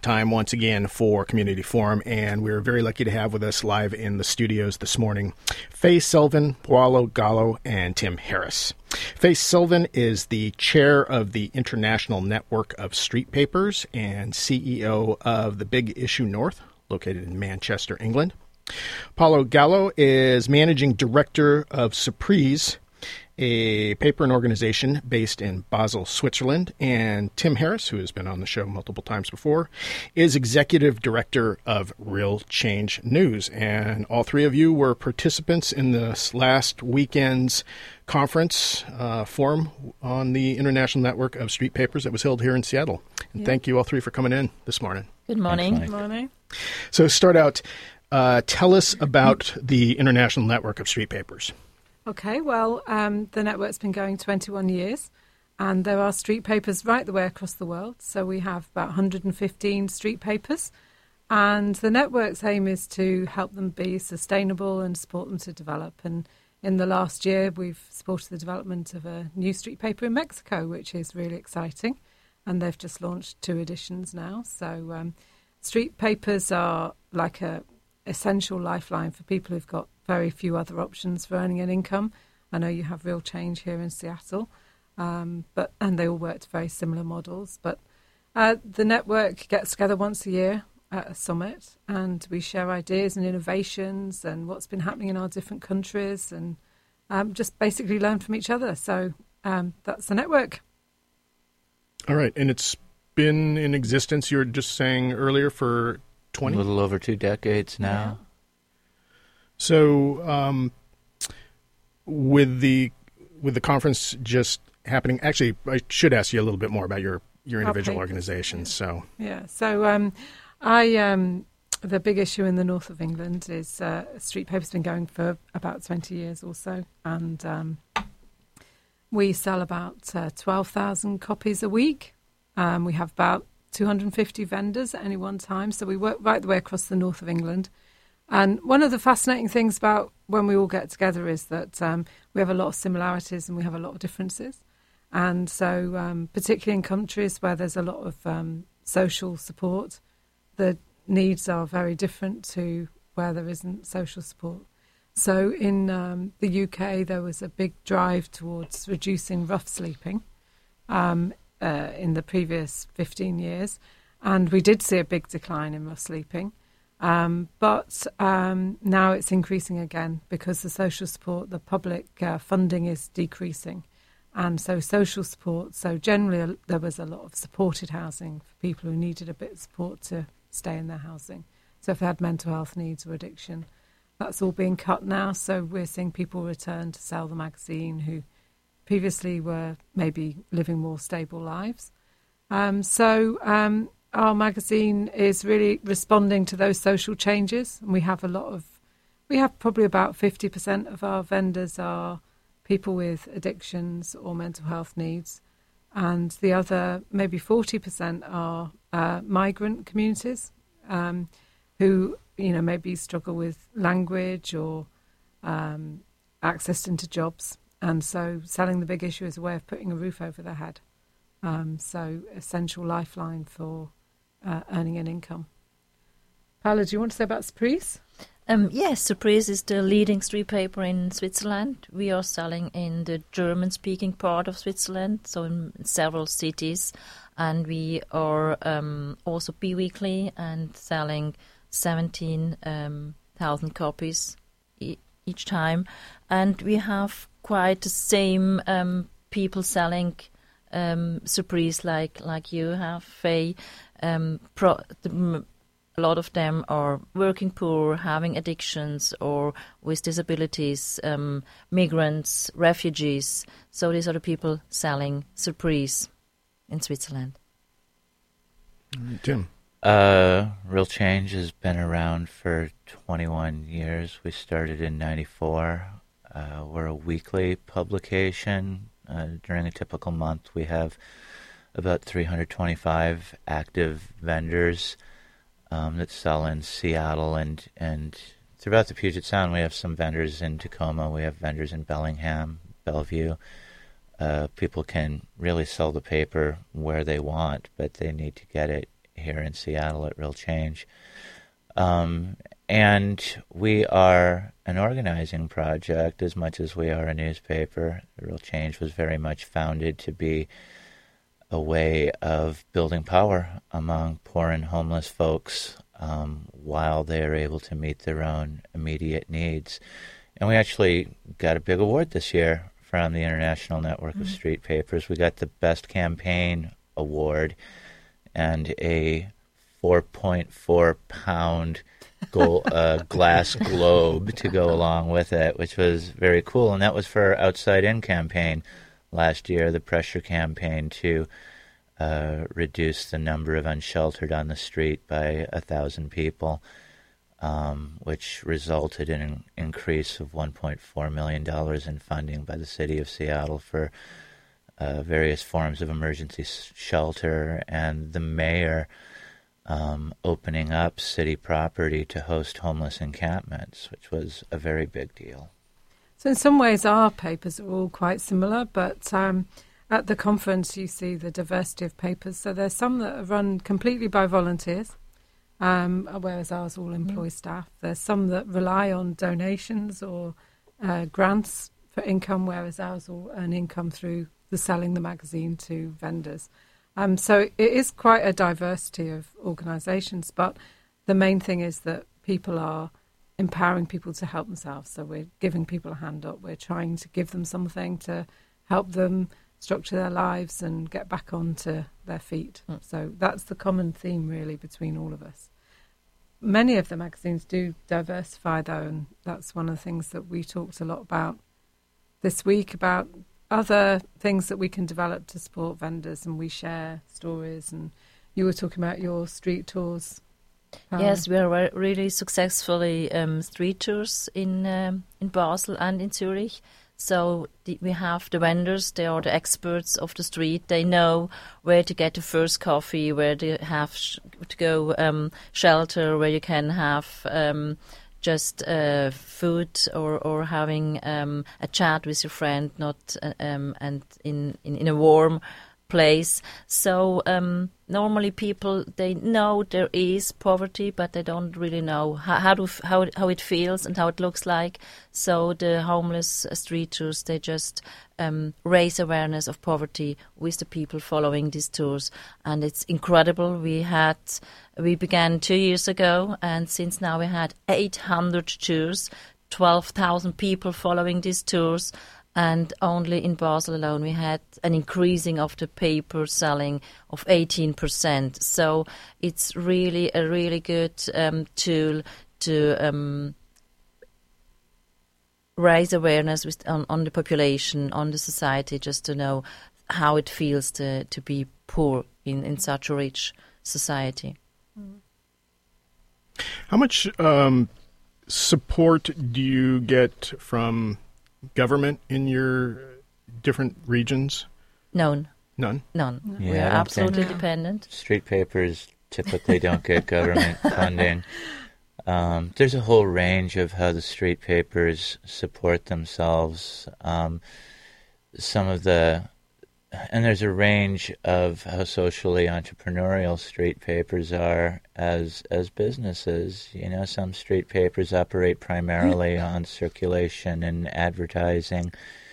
time once again for Community Forum, and we're very lucky to have with us live in the studios this morning Faye Sylvan, Paolo Gallo, and Tim Harris. Faye Sylvan is the chair of the International Network of Street Papers and CEO of the Big Issue North, located in Manchester, England. Paolo Gallo is managing director of Surprise, a paper and organization based in Basel, Switzerland. And Tim Harris, who has been on the show multiple times before, is executive director of Real Change News. And all three of you were participants in this last weekend's conference forum on the International Network of Street Papers that was held here in Seattle. And thank you all three for coming in this morning. Good morning. Good morning. So to start out, tell us about the International Network of Street Papers. Okay, well, the network's been going 21 years, and there are street papers right the way across the world. So we have about 115 street papers, and the network's aim is to help them be sustainable and support them to develop. And in the last year, we've supported the development of a new street paper in Mexico, which is really exciting, and they've just launched 2 editions now. So street papers are like a essential lifeline for people who've got very few other options for earning an income. I know you have Real Change here in Seattle, and they all work to very similar models. But the network gets together once a year at a summit, and we share ideas and innovations and what's been happening in our different countries, and just basically learn from each other. So that's the network. All right, and it's been in existence, you were just saying earlier, for 20? A little over 2 decades now. Yeah. So, with the conference just happening, actually, I should ask you a little bit more about your individual organizations. So, the Big Issue in the north of England is street paper's been going for about 20 years or so, and we sell about 12,000 copies a week. We have about 250 vendors at any one time, so we work right the way across the north of England. And one of the fascinating things about when we all get together is that we have a lot of similarities and we have a lot of differences. And so particularly in countries where there's a lot of social support, the needs are very different to where there isn't social support. So in the UK, there was a big drive towards reducing rough sleeping in the previous 15 years. And we did see a big decline in rough sleeping. But now it's increasing again because the social support, the public funding is decreasing. And so social support, so generally there was a lot of supported housing for people who needed a bit of support to stay in their housing. So if they had mental health needs or addiction, that's all being cut now. So we're seeing people return to sell the magazine who previously were maybe living more stable lives. Our magazine is really responding to those social changes, and we have probably about 50% of our vendors are people with addictions or mental health needs, and the other maybe 40% are migrant communities who maybe struggle with language or access into jobs, and so selling the Big Issue is a way of putting a roof over their head. So essential lifeline for earning an income. Paula, do you want to say about Surprise? Yes, Surprise is the leading street paper in Switzerland. We are selling in the German-speaking part of Switzerland, so in several cities. And we are also bi-weekly and selling 17,000 copies each time. And we have quite the same people selling Surprise like you have, Faye. A lot of them are working poor, having addictions, or with disabilities, migrants, refugees. So these are the people selling Surprise in Switzerland. Tim? Real Change has been around for 21 years. We started in 94. We're a weekly publication. During a typical month, we have about 325 active vendors that sell in Seattle and throughout the Puget Sound. We have some vendors in Tacoma. We have vendors in Bellingham, Bellevue. People can really sell the paper where they want, but they need to get it here in Seattle at Real Change. And we are an organizing project as much as we are a newspaper. Real Change was very much founded to be a way of building power among poor and homeless folks while they are able to meet their own immediate needs. And we actually got a big award this year from the International Network of Street Papers. We got the Best Campaign Award and a 4.4-pound glass globe to go along with it, which was very cool. And that was for our Outside In campaign last year, the pressure campaign to reduce the number of unsheltered on the street by 1,000 people, which resulted in an increase of $1.4 million in funding by the city of Seattle for various forms of emergency shelter, and the mayor opening up city property to host homeless encampments, which was a very big deal. So in some ways our papers are all quite similar, but at the conference you see the diversity of papers. So there's some that are run completely by volunteers, whereas ours all employ staff. There's some that rely on donations or grants for income, whereas ours all earn income through selling the magazine to vendors. So it is quite a diversity of organisations, but the main thing is that people are empowering people to help themselves. So we're giving people a hand up. We're trying to give them something to help them structure their lives and get back onto their feet. So that's the common theme, really, between all of us. Many of the magazines do diversify, though, and that's one of the things that we talked a lot about this week, about other things that we can develop to support vendors, and we share stories. And you were talking about your street tours. Yes, we are really successfully street tours in Basel and in Zurich. So we have the vendors, they are the experts of the street. They know where to get the first coffee, where to have to go shelter, where you can have just food or having a chat with your friend, not and in a warm place. So normally people, they know there is poverty, but they don't really know how it feels and how it looks like. So the homeless street tours, they just raise awareness of poverty with the people following these tours, and it's incredible. We began 2 years ago, and since now we had 800 tours, 12,000 people following these tours. And only in Basel alone, we had an increasing of the paper selling of 18%. So it's really a really good tool to raise awareness on the population, on the society, just to know how it feels to be poor in such a rich society. How much support do you get from government in your different regions? None. None? None. Yeah, We are absolutely dependent. Street papers typically don't get government funding. There's a whole range of how the street papers support themselves. And there's a range of how socially entrepreneurial street papers are as businesses. You know, some street papers operate primarily on circulation and advertising.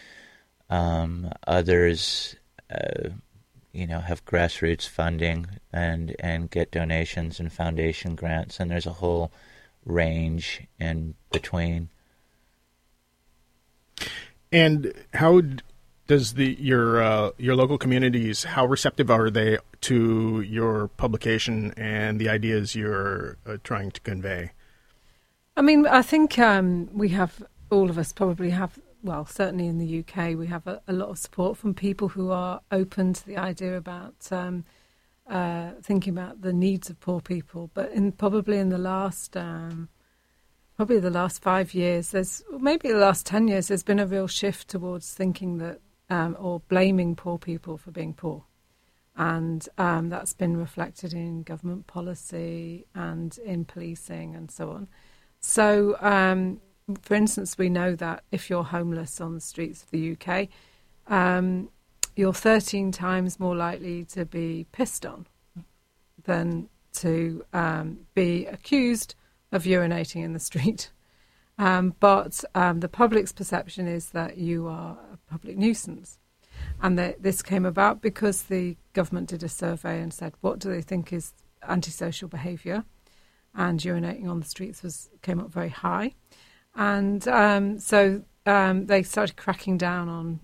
Others, have grassroots funding and get donations and foundation grants, and there's a whole range in between. And how does your local communities, how receptive are they to your publication and the ideas you're trying to convey? I mean, I think we have, all of us probably have, well, certainly in the UK, we have a lot of support from people who are open to the idea about thinking about the needs of poor people. But probably in the last 5 years, maybe the last 10 years, there's been a real shift towards thinking that or blaming poor people for being poor. And that's been reflected in government policy and in policing and so on. So, for instance, we know that if you're homeless on the streets of the UK, you're 13 times more likely to be pissed on than to be accused of urinating in the street. But the public's perception is that you are a public nuisance. And this came about because the government did a survey and said, what do they think is antisocial behaviour? And urinating on the streets came up very high. And so they started cracking down on,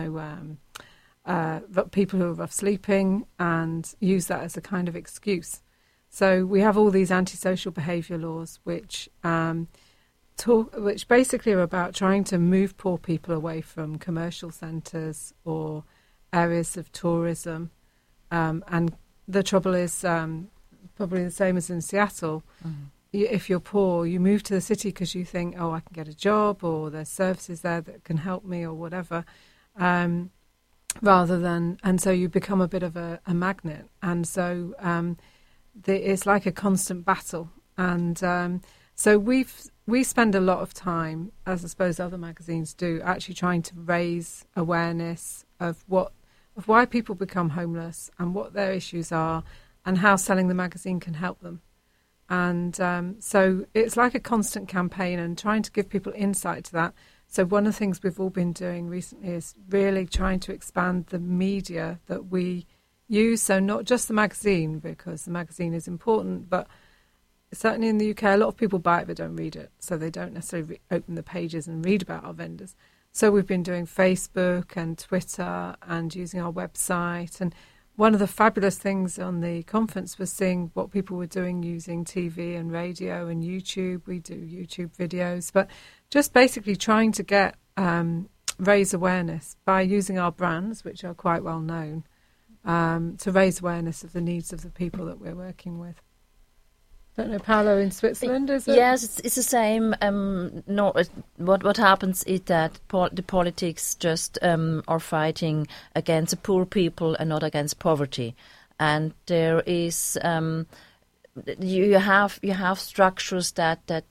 people who are rough sleeping and use that as a kind of excuse. So we have all these antisocial behaviour laws which basically are about trying to move poor people away from commercial centres or areas of tourism. And the trouble is probably the same as in Seattle. Mm-hmm. If you're poor, you move to the city because you think, I can get a job or there's services there that can help me or whatever. And so you become a bit of a magnet. And so it's like a constant battle. And so we spend a lot of time, as I suppose other magazines do, actually trying to raise awareness of why people become homeless and what their issues are and how selling the magazine can help them. And so it's like a constant campaign and trying to give people insight to that. So one of the things we've all been doing recently is really trying to expand the media that we use. So not just the magazine, because the magazine is important, but certainly in the UK, a lot of people buy it but don't read it. So they don't necessarily open the pages and read about our vendors. So we've been doing Facebook and Twitter and using our website. And one of the fabulous things on the conference was seeing what people were doing using TV and radio and YouTube. We do YouTube videos, but just basically trying to get raise awareness by using our brands, which are quite well known, to raise awareness of the needs of the people that we're working with. Don't know, Paolo, in Switzerland, is it? Yes, it's the same. What happens is that the politics just are fighting against the poor people and not against poverty. And there is you have structures that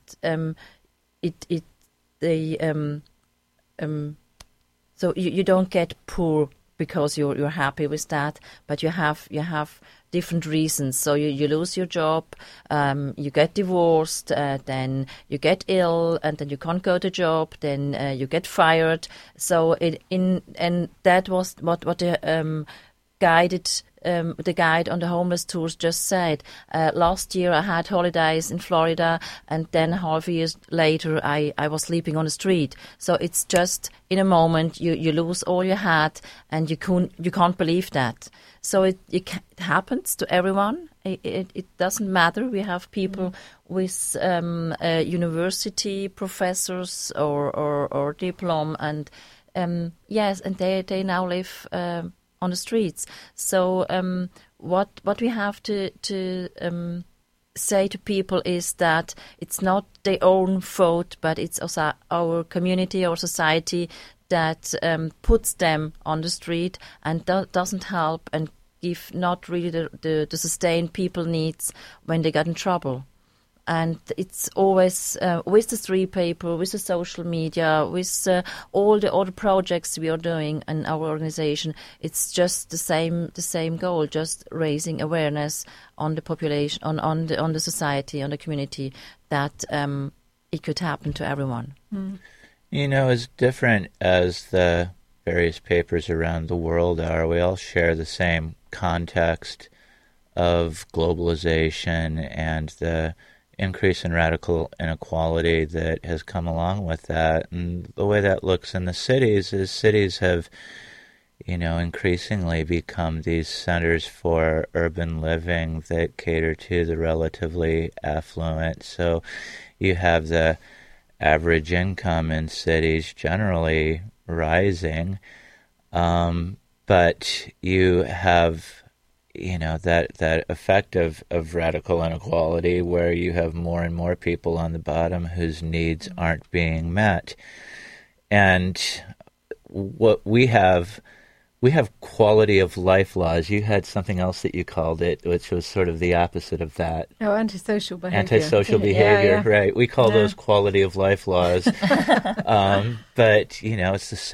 so you don't get poor because you're happy with that, but you have different reasons. So you lose your job, you get divorced, then you get ill, and then you can't go to job, then you get fired. So and that was what the the guide on the homeless tours just said. Last year I had holidays in Florida, and then half a year later I was sleeping on the street. So it's just in a moment you lose all you had, and you can't believe that. So it happens to everyone. It doesn't matter. We have people with university professors or diploma, and yes, and they now live on the streets. So what we have to say to people is that it's not their own fault, but it's also our community or society that puts them on the street and doesn't help and give not really the sustain people needs when they get in trouble. And it's always with the street paper, with the social media, with all the other projects we are doing in our organization. It's just the same goal, just raising awareness on the population, on the society, on the community, that it could happen to everyone. Mm. As different as the various papers around the world are, we all share the same context of globalization and the increase in radical inequality that has come along with that. And the way that looks in the cities is cities have, increasingly become these centers for urban living that cater to the relatively affluent. So you have the average income in cities generally rising, but you have that effect of radical inequality where you have more and more people on the bottom whose needs aren't being met. And what we have quality of life laws. You had something else that you called it, which was sort of the opposite of that. Oh, antisocial behavior. Antisocial behavior, yeah. Right. We call those quality of life laws. But, it's the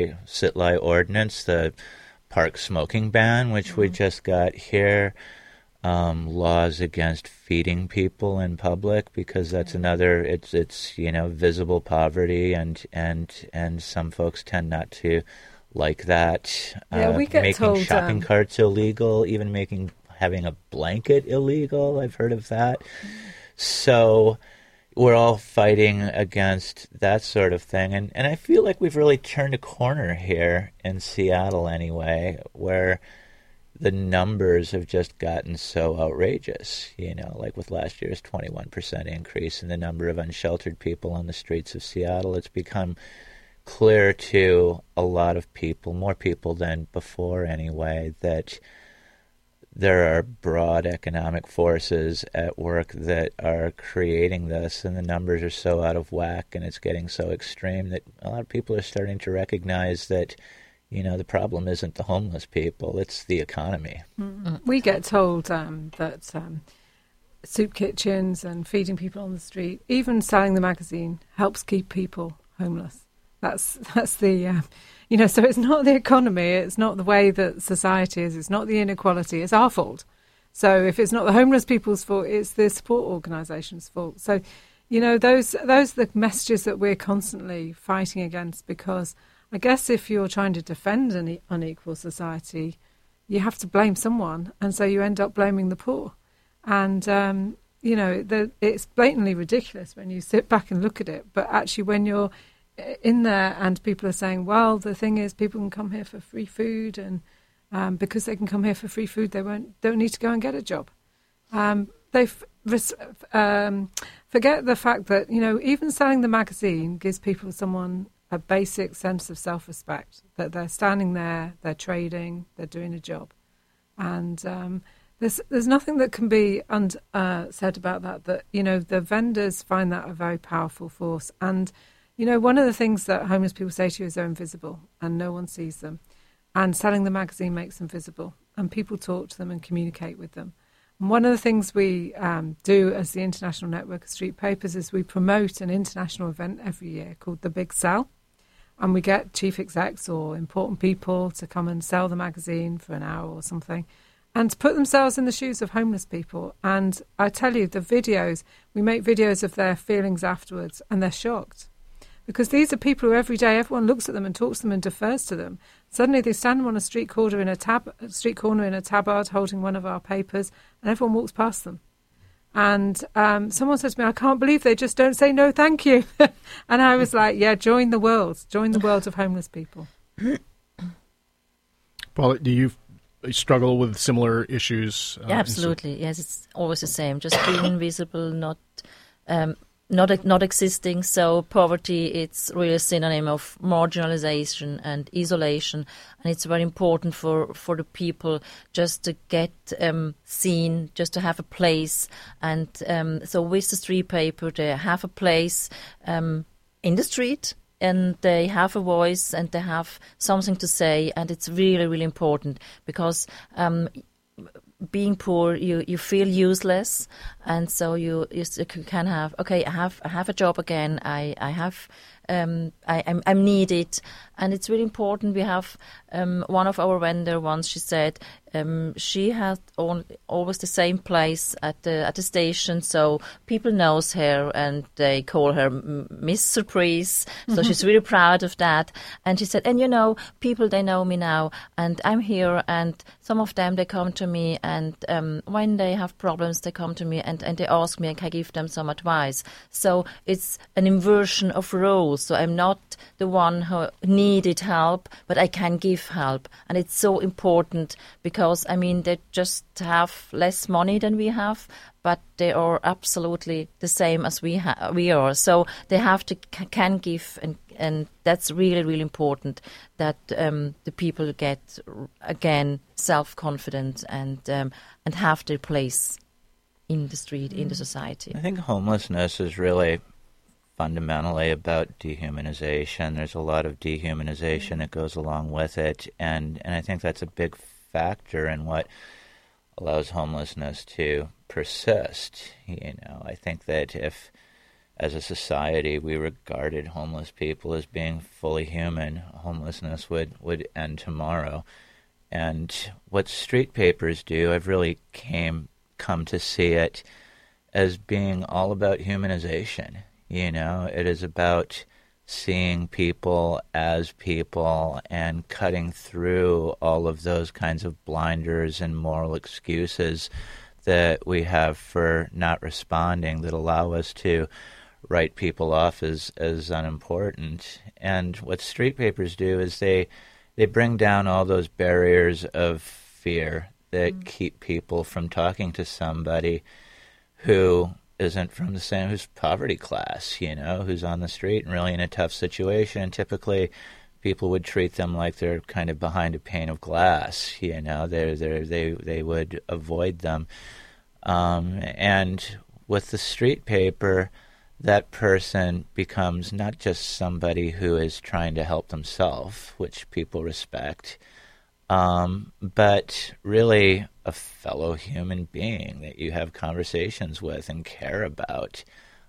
sit-lie ordinance, the park smoking ban, which we just got here. laws against feeding people in public, because that's another. It's visible poverty, and some folks tend not to like that. Yeah, we get making told shopping carts illegal, even having a blanket illegal. I've heard of that. So we're all fighting against that sort of thing, and I feel like we've really turned a corner here in Seattle, anyway, where the numbers have just gotten so outrageous, like with last year's 21% increase in the number of unsheltered people on the streets of Seattle. It's become clear to a lot of people, more people than before anyway, that there are broad economic forces at work that are creating this, and the numbers are so out of whack and it's getting so extreme that a lot of people are starting to recognize that the problem isn't the homeless people, it's the economy. Mm-hmm. We get told that soup kitchens and feeding people on the street, even selling the magazine, helps keep people homeless. That's the, so it's not the economy, it's not the way that society is, it's not the inequality, it's our fault. So if it's not the homeless people's fault, it's the support organisations' fault. So, those are the messages that we're constantly fighting against, because I guess if you're trying to defend an unequal society, you have to blame someone, and so you end up blaming the poor. And, it's blatantly ridiculous when you sit back and look at it, but actually when you're in there and people are saying, well, the thing is people can come here for free food, and because they can come here for free food, they don't need to go and get a job. They forget the fact that, even selling the magazine gives people a basic sense of self-respect, that they're standing there, they're trading, they're doing a job. And there's nothing that can be said about that, the vendors find that a very powerful force. And, one of the things that homeless people say to you is they're invisible and no one sees them. And selling the magazine makes them visible, and people talk to them and communicate with them. And one of the things we do as the International Network of Street Papers is we promote an international event every year called The Big Sell. And we get chief execs or important people to come and sell the magazine for an hour or something, and to put themselves in the shoes of homeless people. And I tell you, we make videos of their feelings afterwards, and they're shocked. Because these are people who every day everyone looks at them and talks to them and defers to them. Suddenly they stand on a street corner in a tabard holding one of our papers, and everyone walks past them. And someone said to me, I can't believe they just don't say no thank you. And I was like, yeah, join the world of homeless people. Paula, do you struggle with similar issues? Absolutely, yes, it's always the same, just being invisible, not existing. So poverty, it's really a synonym of marginalization and isolation, and it's very important for the people just to get seen, just to have a place. And so with the street paper, they have a place in the street, and they have a voice, and they have something to say, and it's really, really important, because being poor, you feel useless, and so you can have, okay, I have a job again. I'm needed, and it's really important. We have one of our vendor once. She said she had always the same place at the station, so people knows her and they call her Miss Surprise. So she's really proud of that. And she said, and people, they know me now, and I'm here, and some of them, they come to me, and when they have problems, they come to me and they ask me, and I give them some advice. So it's an inversion of roles. So I'm not the one who needed help, but I can give help. And it's so important, because, they just have less money than we have, but they are absolutely the same as we are. So they have to can give, and that's really, really important, that the people get, again, self-confident and have their place in the street, in the society. I think homelessness is really fundamentally about dehumanization. There's a lot of dehumanization that goes along with it, and I think that's a big factor in what allows homelessness to persist. I think that if, as a society, we regarded homeless people as being fully human, homelessness would end tomorrow. And what street papers do, I've really came come to see it as being all about humanization. It is about seeing people as people and cutting through all of those kinds of blinders and moral excuses that we have for not responding that allow us to write people off as unimportant. And what street papers do is they bring down all those barriers of fear that keep people from talking to somebody who isn't from the same, who's poverty class, who's on the street and really in a tough situation. Typically, people would treat them like they're kind of behind a pane of glass. They would avoid them. And with the street paper, that person becomes not just somebody who is trying to help themselves, which people respect, but really a fellow human being that you have conversations with and care about.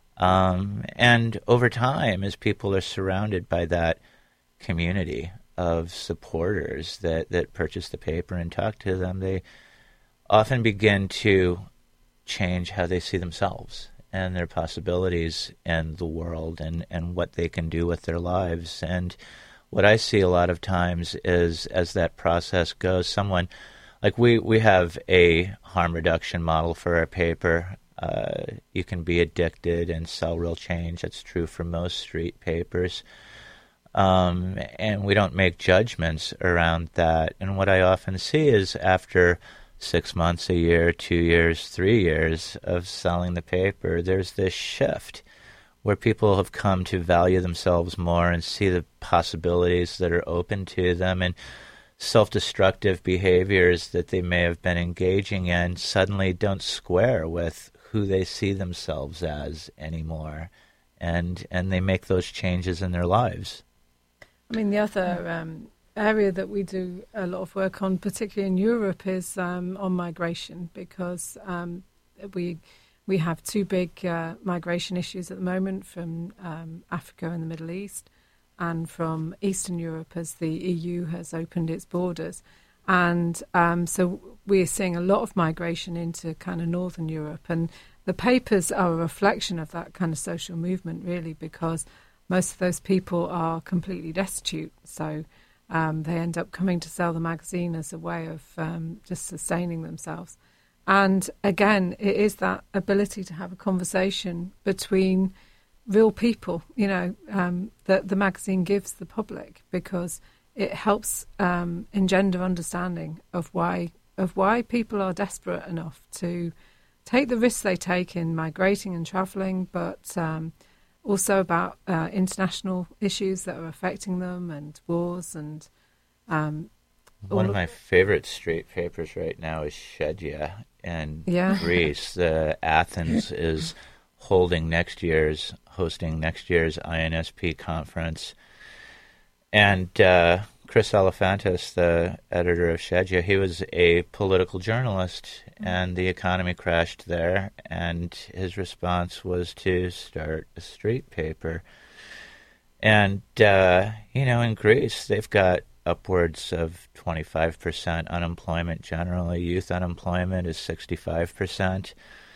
And over time, as people are surrounded by that community of supporters that purchase the paper and talk to them, they often begin to change how they see themselves and their possibilities in the world and what they can do with their lives. And what I see a lot of times is, as that process goes, someone, like we have a harm reduction model for our paper. You can be addicted and sell real change. That's true for most street papers. And we don't make judgments around that. And what I often see is after 6 months, a year, 2 years, 3 years of selling the paper, there's this shift where people have come to value themselves more and see the possibilities that are open to them, and self-destructive behaviors that they may have been engaging in suddenly don't square with who they see themselves as anymore, and they make those changes in their lives. I mean, the other area that we do a lot of work on, particularly in Europe, is on migration, because we have two big migration issues at the moment from Africa and the Middle East, and from Eastern Europe as the EU has opened its borders. And so we're seeing a lot of migration into kind of Northern Europe. And the papers are a reflection of that kind of social movement, really, because most of those people are completely destitute. So they end up coming to sell the magazine as a way of just sustaining themselves. And again, it is that ability to have a conversation between real people, that the magazine gives the public, because it helps engender understanding of why people are desperate enough to take the risks they take in migrating and travelling, but also about international issues that are affecting them, and wars and one of my favorite street papers right now is Shedia in Greece. Athens is hosting next year's INSP conference. And Chris Elephantis, the editor of Shedia, he was a political journalist, and the economy crashed there, and his response was to start a street paper. And, in Greece, they've got upwards of 25% unemployment generally. Youth unemployment is 65%.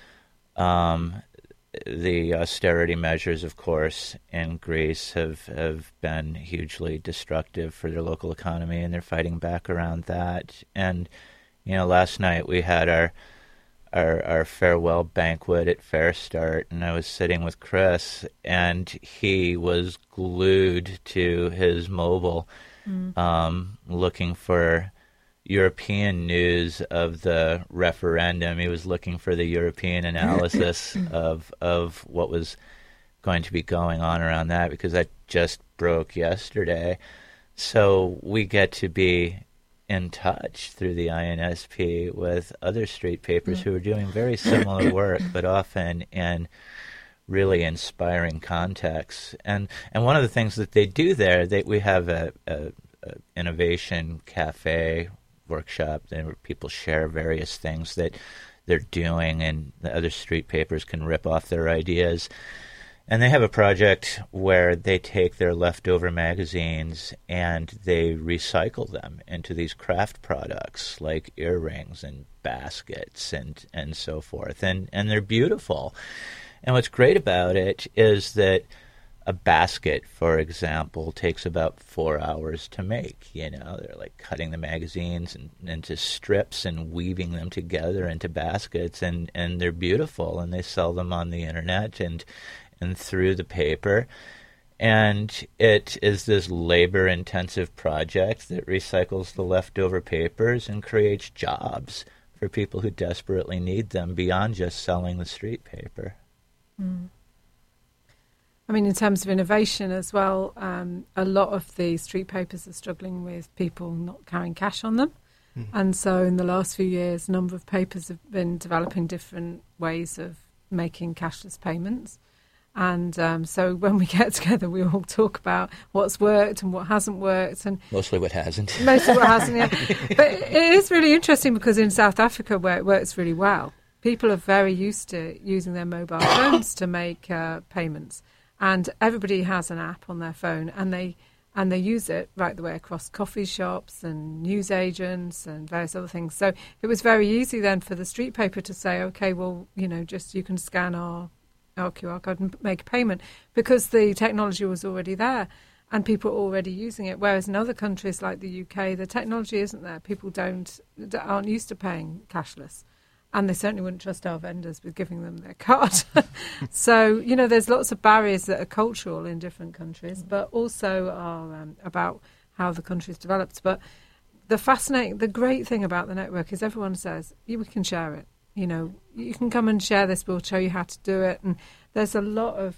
The austerity measures, of course, in Greece have been hugely destructive for their local economy, and they're fighting back around that. And, last night we had our farewell banquet at Fair Start, and I was sitting with Chris, and he was glued to his mobile, looking for European news of the referendum. He was looking for the European analysis of what was going to be going on around that, because that just broke yesterday. So we get to be in touch through the INSP with other street papers who are doing very similar work, but often in really inspiring contexts. And one of the things that they do there, we have a innovation cafe workshop where people share various things that they're doing, and the other street papers can rip off their ideas. And they have a project where they take their leftover magazines and they recycle them into these craft products like earrings and baskets and so forth. And they're beautiful. And what's great about it is that a basket, for example, takes about 4 hours to make. They're like cutting the magazines into strips and weaving them together into baskets, and they're beautiful, and they sell them on the internet and through the paper. And it is this labor-intensive project that recycles the leftover papers and creates jobs for people who desperately need them beyond just selling the street paper. Mm. I mean, in terms of innovation as well, a lot of the street papers are struggling with people not carrying cash on them. Mm. And so in the last few years, a number of papers have been developing different ways of making cashless payments. And so when we get together, we all talk about what's worked and what hasn't worked. And mostly what hasn't. Mostly what hasn't, yeah. But it is really interesting because in South Africa, where it works really well, people are very used to using their mobile phones to make payments. And everybody has an app on their phone, and they use it right the way across coffee shops and news agents and various other things. So it was very easy then for the street paper to say, okay, well, just you can scan our QR code and make a payment, because the technology was already there and people were already using it. Whereas in other countries like the UK, the technology isn't there. People aren't used to paying cashless. And they certainly wouldn't trust our vendors with giving them their card. So, there's lots of barriers that are cultural in different countries, but also are about how the country's developed. But the great thing about the network is everyone says, we can share it. You can come and share this, we'll show you how to do it. And there's a lot of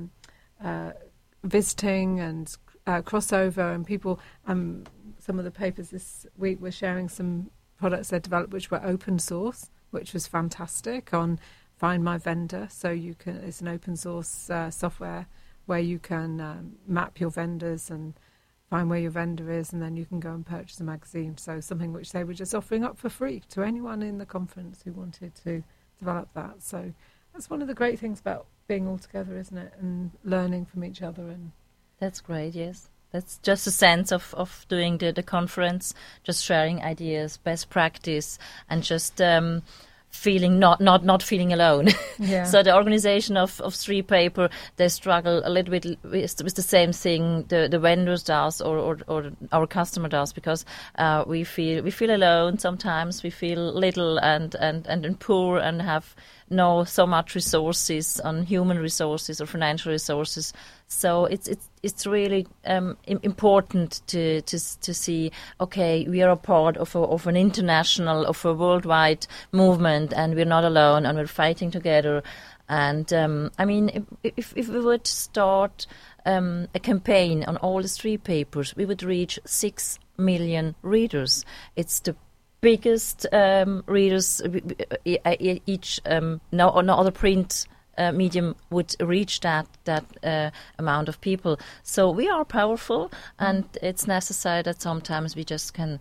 visiting and crossover, and people, some of the papers this week were sharing some products they developed which were open source, which was fantastic, on Find My Vendor. So it's an open source software where you can map your vendors and find where your vendor is, and then you can go and purchase a magazine. So something which they were just offering up for free to anyone in the conference who wanted to develop that. So that's one of the great things about being all together, isn't it? And learning from each other. And that's great, yes. That's just a sense of doing the conference, just sharing ideas, best practice, and just feeling not feeling alone. Yeah. So the organization of street paper, they struggle a little bit with the same thing the vendors does or our customer does, because we feel alone sometimes. We feel little and poor and have no so much resources on human resources or financial resources. So it's really important to see, okay, we are a part of an international, of a worldwide movement, and we're not alone, and we're fighting together. And if we would start a campaign on all the street papers, we would reach 6 million readers. It's the biggest readers each. No other print medium would reach that amount of people. So we are powerful, and it's necessary that sometimes we just can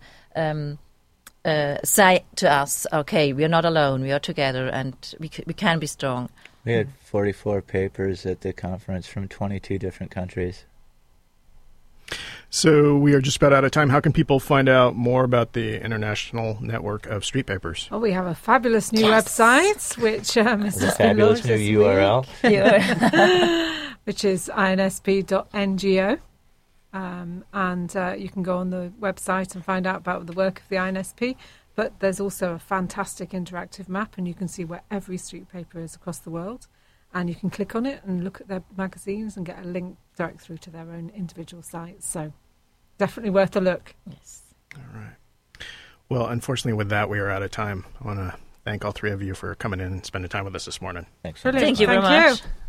say to us, okay, we are not alone, we are together, and we can be strong. We had 44 papers at the conference from 22 different countries. So we are just about out of time. How can people find out more about the International Network of Street Papers? Well, we have a fabulous new website, which has just been launched this new URL, which is insp.ngo. And you can go on the website and find out about the work of the INSP. But there's also a fantastic interactive map, and you can see where every street paper is across the world. And you can click on it and look at their magazines and get a link direct through to their own individual sites. So definitely worth a look. Yes. All right. Well, unfortunately, with that, we are out of time. I want to thank all three of you for coming in and spending time with us this morning. Excellent. Thank you very much.